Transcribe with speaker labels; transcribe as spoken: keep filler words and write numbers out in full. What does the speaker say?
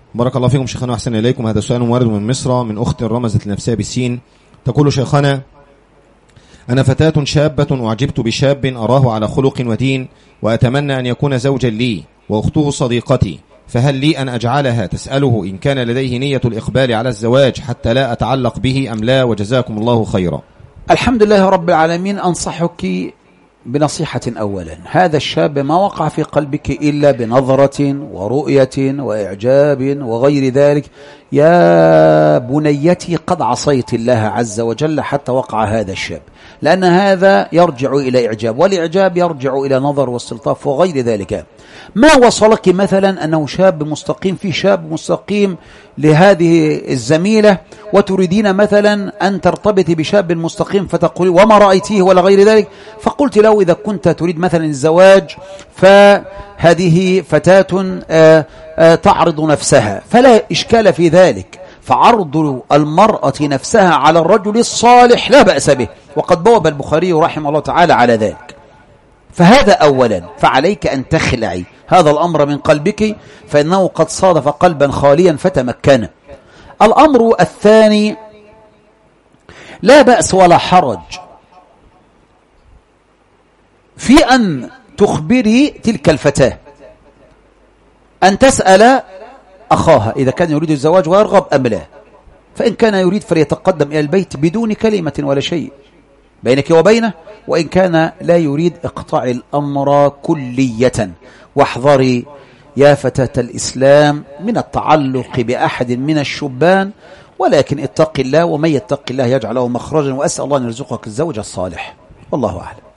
Speaker 1: بارك الله فيكم شيخنا وأحسن إليكم. هذا سؤال وارد من مصر من أخت رمزت لنفسها بالسين. تقول: شيخنا، أنا فتاة شابة أعجبت بشاب أراه على خلق ودين وأتمنى أن يكون زوجا لي وأخته صديقتي، فهل لي أن أجعلها تسأله إن كان لديه نية الإقبال على الزواج حتى لا أتعلق به أم لا؟ وجزاكم الله خيرا.
Speaker 2: الحمد لله رب العالمين. أنصحك بنصيحة أولا، هذا الشاب ما وقع في قلبك إلا بنظرة ورؤية وإعجاب وغير ذلك. يا بنيتي قد عصيت الله عز وجل حتى وقع هذا الشاب، لأن هذا يرجع إلى إعجاب، والإعجاب يرجع إلى نظر واستلطاف وغير ذلك. ما وصلك مثلا أنه شاب مستقيم في شاب مستقيم لهذه الزميلة وتريدين مثلا أن ترتبطي بشاب مستقيم فتقول وما رأيتيه ولا غير ذلك، فقلت له إذا كنت تريد مثلا الزواج فهذه فتاة آآ آآ تعرض نفسها فلا إشكال في ذلك، فعرض المرأة نفسها على الرجل الصالح لا بأس به، وقد بوب البخاري رحمه الله تعالى على ذلك. فهذا أولا، فعليك أن تخلعي هذا الأمر من قلبك، فإنه قد صادف قلبا خاليا فتمكن. الأمر الثاني، لا بأس ولا حرج في أن تخبري تلك الفتاة، أن تسأل أخاها إذا كان يريد الزواج ويرغب أم لا، فإن كان يريد فليتقدم إلى البيت بدون كلمة ولا شيء بينك وبينه، وإن كان لا يريد اقطاع الأمر كلية. واحذري يا فتاة الإسلام من التعلق بأحد من الشبان، ولكن اتق الله، ومن يتق الله يجعل له مخرجا، وأسأل الله أن يرزقك الزوج الصالح، والله أعلم.